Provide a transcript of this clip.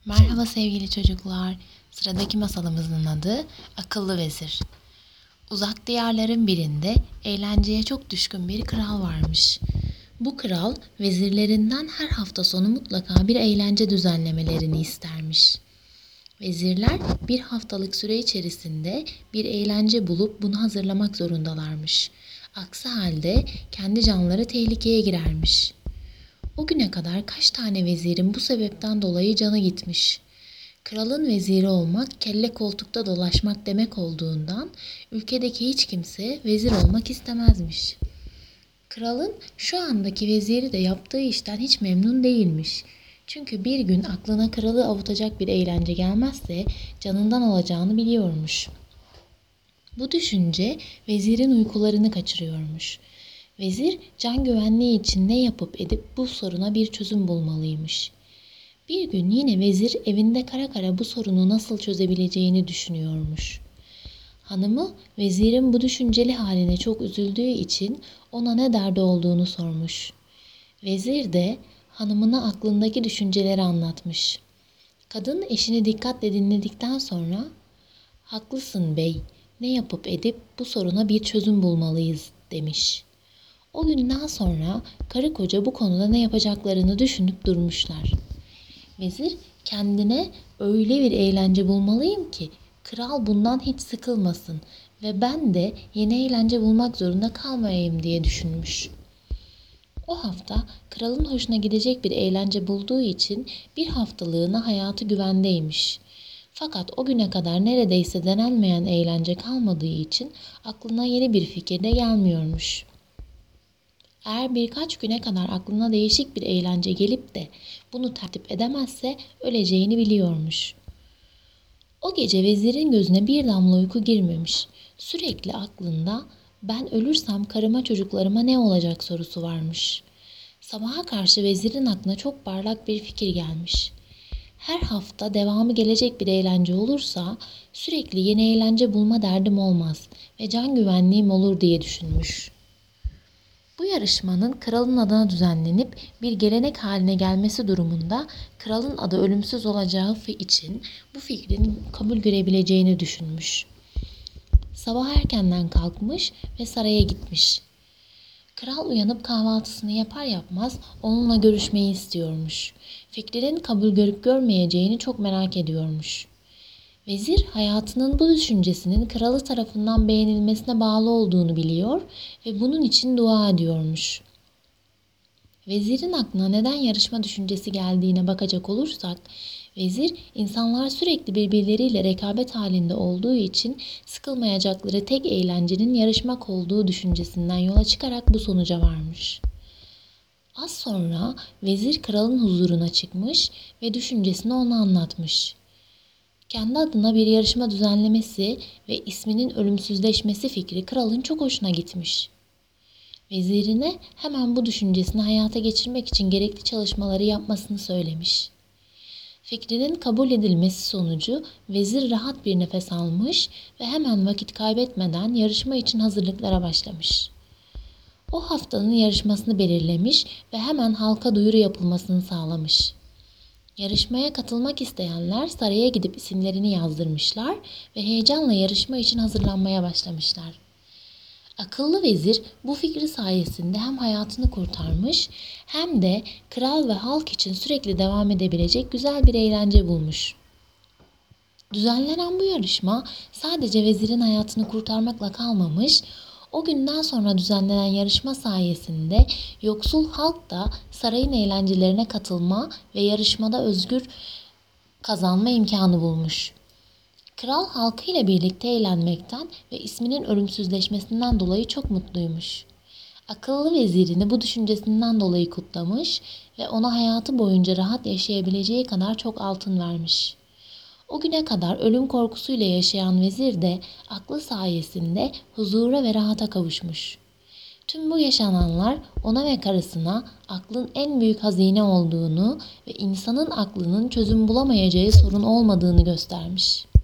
Merhaba sevgili çocuklar. Sıradaki masalımızın adı Akıllı Vezir. Uzak diyarların birinde eğlenceye çok düşkün bir kral varmış. Bu kral vezirlerinden her hafta sonu mutlaka bir eğlence düzenlemelerini istermiş. Vezirler bir haftalık süre içerisinde bir eğlence bulup bunu hazırlamak zorundalarmış. Aksi halde kendi canları tehlikeye girermiş. O güne kadar kaç tane vezirin bu sebepten dolayı canı gitmiş. Kralın veziri olmak kelle koltukta dolaşmak demek olduğundan ülkedeki hiç kimse vezir olmak istemezmiş. Kralın şu andaki veziri de yaptığı işten hiç memnun değilmiş. Çünkü bir gün aklına kralı avutacak bir eğlence gelmezse canından olacağını biliyormuş. Bu düşünce vezirin uykularını kaçırıyormuş. Vezir can güvenliği için ne yapıp edip bu soruna bir çözüm bulmalıymış. Bir gün yine vezir evinde kara kara bu sorunu nasıl çözebileceğini düşünüyormuş. Hanımı vezirin bu düşünceli haline çok üzüldüğü için ona ne derdi olduğunu sormuş. Vezir de hanımına aklındaki düşünceleri anlatmış. Kadın eşini dikkatle dinledikten sonra "Haklısın bey, ne yapıp edip bu soruna bir çözüm bulmalıyız." demiş. O günden sonra karı koca bu konuda ne yapacaklarını düşünüp durmuşlar. Vezir kendine öyle bir eğlence bulmalıyım ki kral bundan hiç sıkılmasın ve ben de yeni eğlence bulmak zorunda kalmayayım diye düşünmüş. O hafta kralın hoşuna gidecek bir eğlence bulduğu için bir haftalığına hayatı güvendeymiş. Fakat o güne kadar neredeyse denenmeyen eğlence kalmadığı için aklına yeni bir fikir de gelmiyormuş. Eğer birkaç güne kadar aklına değişik bir eğlence gelip de bunu tertip edemezse öleceğini biliyormuş. O gece vezirin gözüne bir damla uyku girmemiş. Sürekli aklında "Ben ölürsem karıma çocuklarıma ne olacak?" sorusu varmış. Sabaha karşı vezirin aklına çok parlak bir fikir gelmiş. Her hafta devamı gelecek bir eğlence olursa sürekli yeni eğlence bulma derdim olmaz ve can güvenliğim olur diye düşünmüş. Bu yarışmanın kralın adına düzenlenip bir gelenek haline gelmesi durumunda kralın adı ölümsüz olacağı için bu fikrin kabul görebileceğini düşünmüş. Sabah erkenden kalkmış ve saraya gitmiş. Kral uyanıp kahvaltısını yapar yapmaz onunla görüşmeyi istiyormuş. Fikrinin kabul görüp görmeyeceğini çok merak ediyormuş. Vezir hayatının bu düşüncesinin kralı tarafından beğenilmesine bağlı olduğunu biliyor ve bunun için dua ediyormuş. Vezirin aklına neden yarışma düşüncesi geldiğine bakacak olursak, vezir insanlar sürekli birbirleriyle rekabet halinde olduğu için sıkılmayacakları tek eğlencenin yarışmak olduğu düşüncesinden yola çıkarak bu sonuca varmış. Az sonra vezir kralın huzuruna çıkmış ve düşüncesini ona anlatmış. Kendi adına bir yarışma düzenlemesi ve isminin ölümsüzleşmesi fikri kralın çok hoşuna gitmiş. Vezirine hemen bu düşüncesini hayata geçirmek için gerekli çalışmaları yapmasını söylemiş. Fikrinin kabul edilmesi sonucu vezir rahat bir nefes almış ve hemen vakit kaybetmeden yarışma için hazırlıklara başlamış. O haftanın yarışmasını belirlemiş ve hemen halka duyuru yapılmasını sağlamış. Yarışmaya katılmak isteyenler saraya gidip isimlerini yazdırmışlar ve heyecanla yarışma için hazırlanmaya başlamışlar. Akıllı vezir bu fikri sayesinde hem hayatını kurtarmış hem de kral ve halk için sürekli devam edebilecek güzel bir eğlence bulmuş. Düzenlenen bu yarışma sadece vezirin hayatını kurtarmakla kalmamış, o günden sonra düzenlenen yarışma sayesinde yoksul halk da sarayın eğlencelerine katılma ve yarışmada özgür kazanma imkanı bulmuş. Kral halkıyla birlikte eğlenmekten ve isminin ölümsüzleşmesinden dolayı çok mutluymuş. Akıllı vezirini bu düşüncesinden dolayı kutlamış ve ona hayatı boyunca rahat yaşayabileceği kadar çok altın vermiş. O güne kadar ölüm korkusuyla yaşayan vezir de aklı sayesinde huzura ve rahata kavuşmuş. Tüm bu yaşananlar ona ve karısına aklın en büyük hazine olduğunu ve insanın aklının çözüm bulamayacağı sorun olmadığını göstermiş.